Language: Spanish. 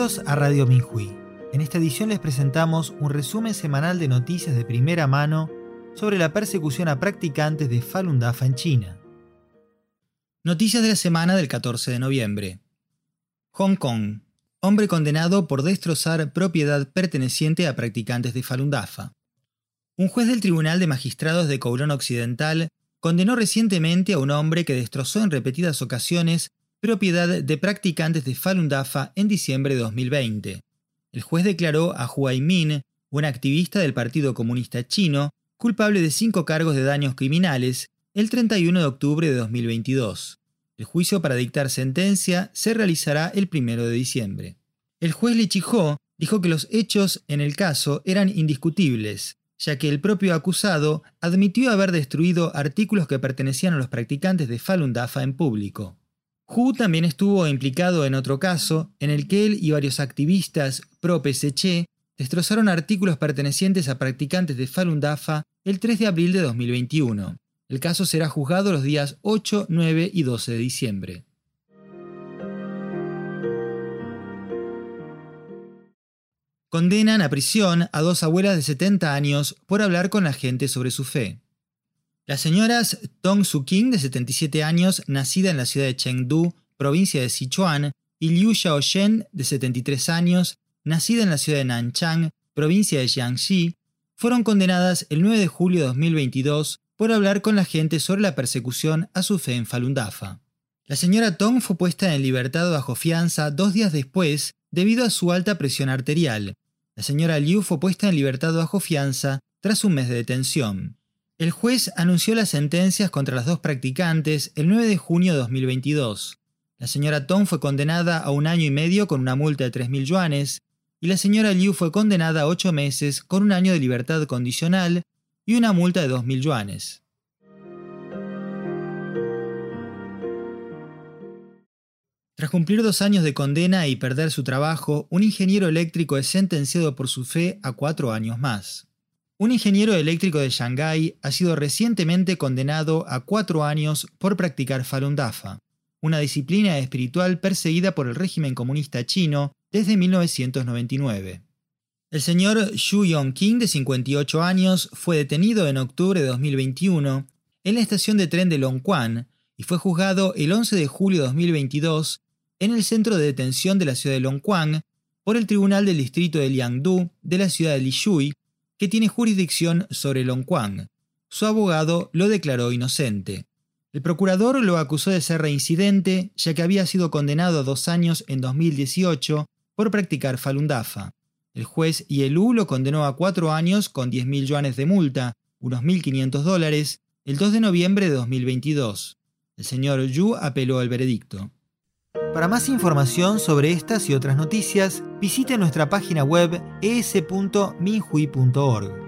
Bienvenidos a Radio Minhui. En esta edición les presentamos un resumen semanal de noticias de primera mano sobre la persecución a practicantes de Falun Dafa en China. Noticias de la semana del 14 de noviembre. Hong Kong. Hombre condenado por destrozar propiedad perteneciente a practicantes de Falun Dafa. Un juez del Tribunal de Magistrados de Kowloon Occidental condenó recientemente a un hombre que destrozó en repetidas ocasiones propiedad de practicantes de Falun Dafa en diciembre de 2020. El juez declaró a Huai Min, un activista del Partido Comunista Chino, culpable de 5 cargos de daños criminales el 31 de octubre de 2022. El juicio para dictar sentencia se realizará el 1 de diciembre. El juez Li Chi-ho dijo que los hechos en el caso eran indiscutibles, ya que el propio acusado admitió haber destruido artículos que pertenecían a los practicantes de Falun Dafa en público. Hu también estuvo implicado en otro caso, en el que él y varios activistas pro-PSC destrozaron artículos pertenecientes a practicantes de Falun Dafa el 3 de abril de 2021. El caso será juzgado los días 8, 9 y 12 de diciembre. Condenan a prisión a 2 abuelas de 70 años por hablar con la gente sobre su fe. Las señoras Tong Su-king, de 77 años, nacida en la ciudad de Chengdu, provincia de Sichuan, y Liu Xiaoshen, de 73 años, nacida en la ciudad de Nanchang, provincia de Jiangxi, fueron condenadas el 9 de julio de 2022 por hablar con la gente sobre la persecución a su fe en Falun Dafa. La señora Tong fue puesta en libertad bajo fianza 2 días después debido a su alta presión arterial. La señora Liu fue puesta en libertad bajo fianza tras un mes de detención. El juez anunció las sentencias contra las 2 practicantes el 9 de junio de 2022. La señora Tong fue condenada a 1 año y medio con una multa de 3.000 yuanes y la señora Liu fue condenada a 8 meses con 1 año de libertad condicional y una multa de 2.000 yuanes. Tras cumplir 2 años de condena y perder su trabajo, un ingeniero eléctrico es sentenciado por su fe a 4 años más. Un ingeniero eléctrico de Shanghái ha sido recientemente condenado a 4 años por practicar Falun Dafa, una disciplina espiritual perseguida por el régimen comunista chino desde 1999. El señor Xu Yongqing, de 58 años, fue detenido en octubre de 2021 en la estación de tren de Longquan y fue juzgado el 11 de julio de 2022 en el centro de detención de la ciudad de Longquan por el Tribunal del Distrito de Liangdu de la ciudad de Lishui, que tiene jurisdicción sobre Longquan. Su abogado lo declaró inocente. El procurador lo acusó de ser reincidente, ya que había sido condenado a 2 años en 2018 por practicar Falun Dafa. El juez Yelu lo condenó a 4 años con 10.000 yuanes de multa, unos $1.500, el 2 de noviembre de 2022. El señor Yu apeló al veredicto. Para más información sobre estas y otras noticias, visite nuestra página web es.minhui.org.